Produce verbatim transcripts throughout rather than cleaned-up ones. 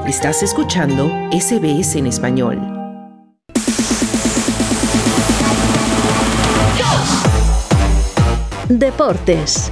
Estás escuchando S B S en español. Deportes.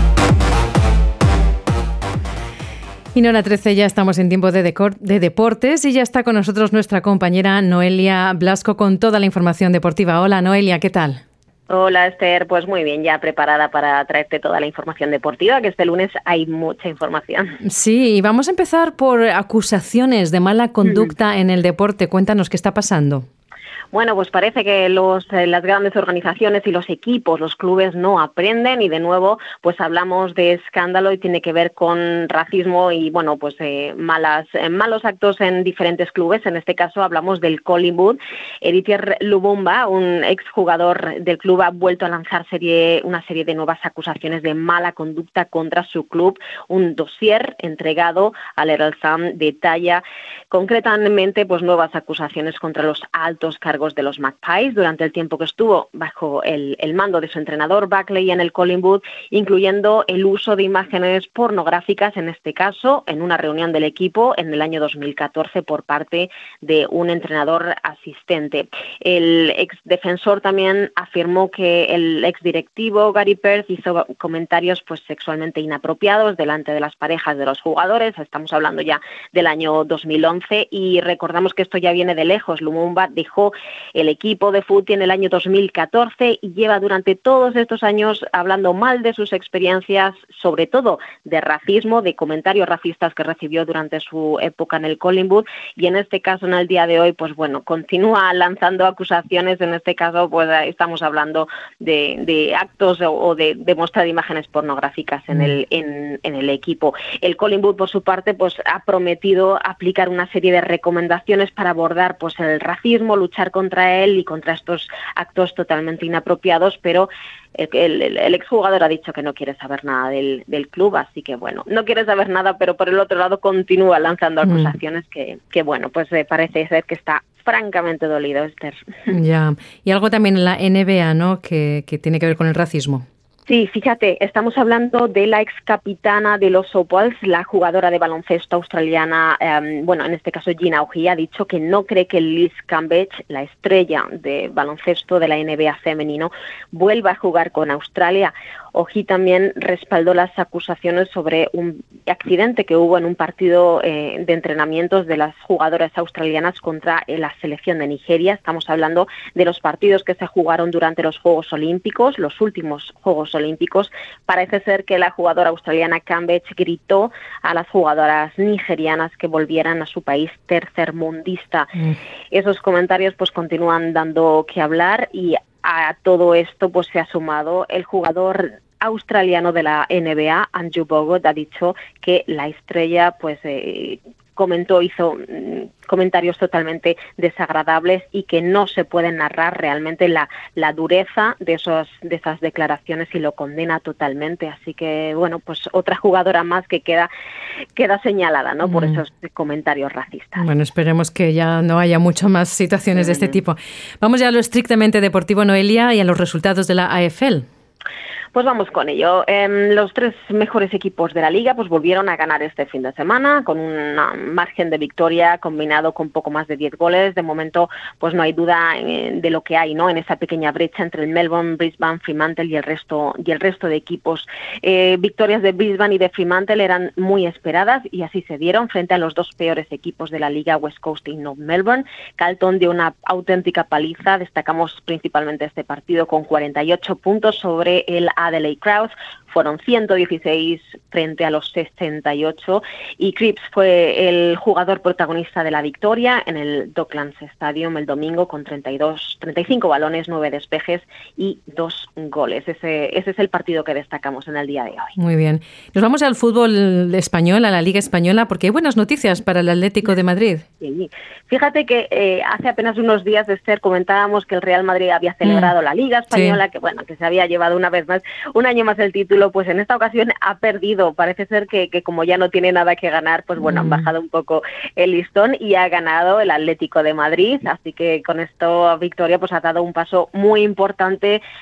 Y no, la trece, ya estamos en tiempo de, decor, de deportes y ya está con nosotros nuestra compañera Noelia Blasco con toda la información deportiva. Hola Noelia, ¿qué tal? Hola Esther, pues muy bien, ya preparada para traerte toda la información deportiva, que este lunes hay mucha información. Sí, y vamos a empezar por acusaciones de mala conducta mm. en el deporte. Cuéntanos qué está pasando. Bueno, pues parece que los, eh, las grandes organizaciones y los equipos, los clubes no aprenden y de nuevo pues hablamos de escándalo y tiene que ver con racismo y bueno pues eh, malas, eh, malos actos en diferentes clubes. En este caso hablamos del Collingwood. Eritier Lubumba, un exjugador del club, ha vuelto a lanzar serie, una serie de nuevas acusaciones de mala conducta contra su club. Un dossier entregado al Herald Sun detalla concretamente pues nuevas acusaciones contra los altos cargos de los Magpies durante el tiempo que estuvo bajo el, el mando de su entrenador Buckley en el Collingwood, incluyendo el uso de imágenes pornográficas, en este caso en una reunión del equipo en el año dos mil catorce por parte de un entrenador asistente. El exdefensor también afirmó que el exdirectivo Gary Perth hizo comentarios pues sexualmente inapropiados delante de las parejas de los jugadores. Estamos hablando ya del año dos mil once y recordamos que esto ya viene de lejos. Lumumba dejó el equipo de fútbol en el año dos mil catorce y lleva durante todos estos años hablando mal de sus experiencias, sobre todo de racismo, de comentarios racistas que recibió durante su época en el Collingwood, y en este caso, en el día de hoy, pues bueno, continúa lanzando acusaciones. En este caso, pues estamos hablando de, de actos o, o de, de mostrar imágenes pornográficas en el, en, en el equipo. El Collingwood, por su parte, pues ha prometido aplicar una serie de recomendaciones para abordar pues el racismo, luchar contra él y contra estos actos totalmente inapropiados, pero el, el, el exjugador ha dicho que no quiere saber nada del, del club, así que bueno, no quiere saber nada, pero por el otro lado continúa lanzando acusaciones mm. que, que bueno, pues eh, parece ser que está francamente dolido, Esther. Ya, y algo también en la N B A, ¿no?, que, que tiene que ver con el racismo. Sí, fíjate, estamos hablando de la ex capitana de los Opals, la jugadora de baloncesto australiana, eh, bueno, en este caso Gina O'Hea, ha dicho que no cree que Liz Cambage, la estrella de baloncesto de la N B A femenino, vuelva a jugar con Australia. O'Hea también respaldó las acusaciones sobre un accidente que hubo en un partido eh, de entrenamientos de las jugadoras australianas contra eh, la selección de Nigeria. Estamos hablando de los partidos que se jugaron durante los Juegos Olímpicos, los últimos Juegos Olímpicos. Parece ser que la jugadora australiana Cambage gritó a las jugadoras nigerianas que volvieran a su país tercermundista. Mm. Esos comentarios pues continúan dando que hablar, y a todo esto pues se ha sumado el jugador australiano de la N B A, Andrew Bogut. Ha dicho que la estrella pues eh, comentó, hizo mm, comentarios totalmente desagradables y que no se puede narrar realmente la, la dureza de esos, de esas declaraciones, y lo condena totalmente. Así que bueno, pues otra jugadora más que queda, queda señalada, ¿no?, por mm. esos comentarios racistas. Bueno, esperemos que ya no haya muchas más situaciones mm. de este tipo. Vamos ya a lo estrictamente deportivo, Noelia, y a los resultados de la A F L. Pues vamos con ello. Eh, los tres mejores equipos de la liga pues volvieron a ganar este fin de semana con un margen de victoria combinado con poco más de diez goles. De momento pues no hay duda eh, de lo que hay, ¿no?, en esa pequeña brecha entre el Melbourne, Brisbane, Fremantle y el resto y el resto de equipos. Eh, victorias de Brisbane y de Fremantle eran muy esperadas y así se dieron frente a los dos peores equipos de la liga, West Coast y North Melbourne. Carlton dio una auténtica paliza. Destacamos principalmente este partido con cuarenta y ocho puntos sobre el Adelaide Crowds. Fueron ciento dieciséis frente a los sesenta y ocho, y Cripps fue el jugador protagonista de la victoria en el Docklands Stadium el domingo con treinta y dos, treinta y cinco balones, nueve despejes y dos goles. Ese, ese es el partido que destacamos en el día de hoy. Muy bien. Nos vamos al fútbol español, a la Liga Española, porque hay buenas noticias para el Atlético de Madrid. Sí. Fíjate que eh, hace apenas unos días, Esther, comentábamos que el Real Madrid había celebrado mm. la Liga Española, sí. que bueno, que se había llevado una vez más, un año más el título. Pues en esta ocasión ha perdido. Parece ser que, que como ya no tiene nada que ganar, pues bueno, mm. han bajado un poco el listón y ha ganado el Atlético de Madrid. Así que con esta victoria pues ha dado un paso muy importante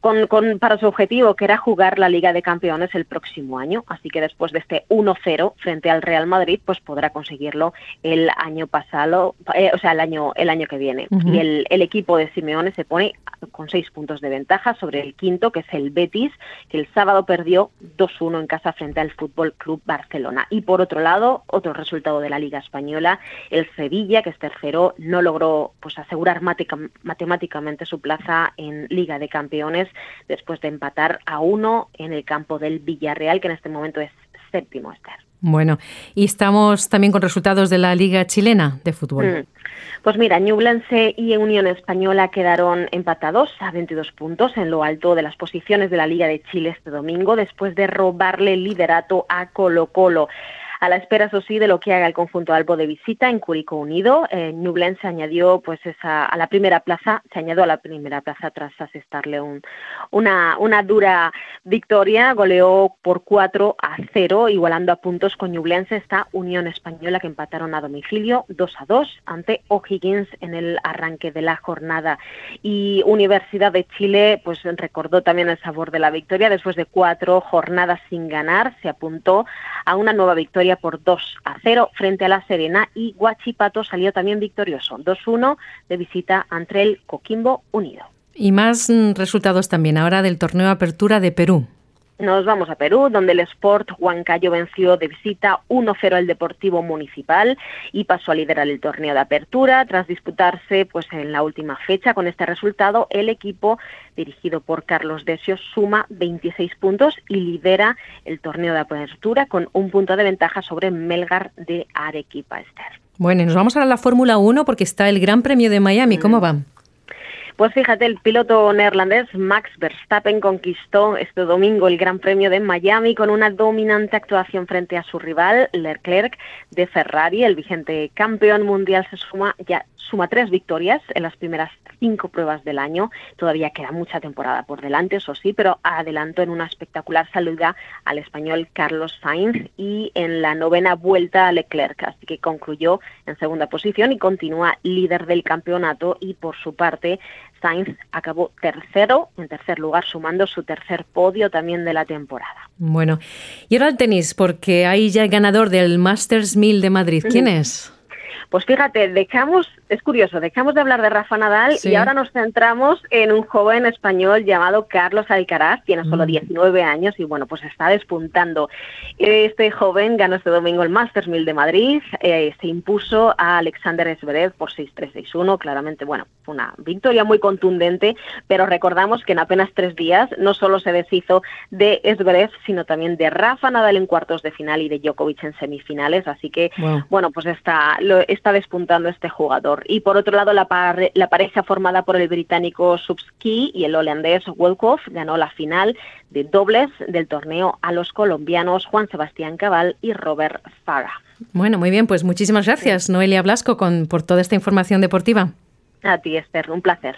con, con, para su objetivo, que era jugar la Liga de Campeones el próximo año. Así que después de este uno cero frente al Real Madrid, pues podrá conseguirlo el año pasado, eh, o sea, el año, el año que viene. Uh-huh. Y el, el equipo de Simeone se pone con seis puntos de ventaja sobre el quinto, que es el Betis, que el sábado perdió dos uno en casa frente al Fútbol Club Barcelona. Y por otro lado, otro resultado de la Liga Española, el Sevilla, que es tercero, no logró pues asegurar matica, matemáticamente su plaza en Liga de Campeones después de empatar a uno en el campo del Villarreal, que en este momento es séptimo, Esther. Bueno, y estamos también con resultados de la Liga Chilena de fútbol. Mm. Pues mira, Ñublense y Unión Española quedaron empatados a veintidós puntos en lo alto de las posiciones de la Liga de Chile este domingo, después de robarle el liderato a Colo-Colo. A la espera, eso sí, de lo que haga el conjunto albo de visita en Curicó Unido, eh, Ñublense añadió pues esa a la primera plaza, se añadió a la primera plaza tras asestarle un, una, una dura victoria, goleó por cuatro a cero, igualando a puntos con Ñublense está Unión Española, que empataron a domicilio dos a dos ante O'Higgins en el arranque de la jornada. Y Universidad de Chile pues recordó también el sabor de la victoria, después de cuatro jornadas sin ganar, se apuntó a una nueva victoria por dos a cero frente a La Serena, y Huachipato salió también victorioso, dos uno de visita ante el Coquimbo Unido. Y más resultados también ahora del torneo Apertura de Perú. Nos vamos a Perú, donde el Sport Huancayo venció de visita uno cero al Deportivo Municipal y pasó a liderar el torneo de apertura. Tras disputarse pues en la última fecha, con este resultado, el equipo dirigido por Carlos Decio suma veintiséis puntos y lidera el torneo de apertura con un punto de ventaja sobre Melgar de Arequipa, Esther. Bueno, y nos vamos ahora a la Fórmula uno porque está el Gran Premio de Miami. ¿Cómo va? Pues fíjate, el piloto neerlandés Max Verstappen conquistó este domingo el Gran Premio de Miami con una dominante actuación frente a su rival Leclerc de Ferrari. El vigente campeón mundial se suma ya suma tres victorias en las primeras cinco pruebas del año. Todavía queda mucha temporada por delante, eso sí, pero adelantó en una espectacular salida al español Carlos Sainz y en la novena vuelta a Leclerc, así que concluyó en segunda posición y continúa líder del campeonato. Y por su parte, Sainz acabó tercero, en tercer lugar, sumando su tercer podio también de la temporada. Bueno, y ahora el tenis, porque hay ya el ganador del Masters mil de Madrid. ¿Quién es? Pues fíjate, dejamos, es curioso, dejamos de hablar de Rafa Nadal sí. y ahora nos centramos en un joven español llamado Carlos Alcaraz, tiene solo mm. diecinueve años y bueno, pues está despuntando. Este joven ganó este domingo el Masters mil de Madrid, eh, se impuso a Alexander Zverev por seis tres seis uno, claramente, bueno, fue una victoria muy contundente, pero recordamos que en apenas tres días no solo se deshizo de Zverev, sino también de Rafa Nadal en cuartos de final y de Djokovic en semifinales, así que, wow. bueno, pues está... Lo, está despuntando este jugador. Y por otro lado, la, pare- la pareja formada por el británico Subski y el holandés Wolkoff ganó la final de dobles del torneo a los colombianos Juan Sebastián Cabal y Robert Farah. Bueno, muy bien, pues muchísimas gracias, Noelia Blasco, con, por toda esta información deportiva. A ti, Esther, un placer.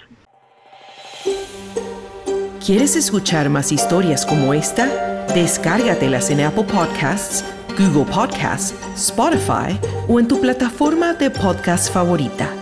¿Quieres escuchar más historias como esta? Descárgatelas en Apple Podcasts, Google Podcasts, Spotify o en tu plataforma de podcast favorita.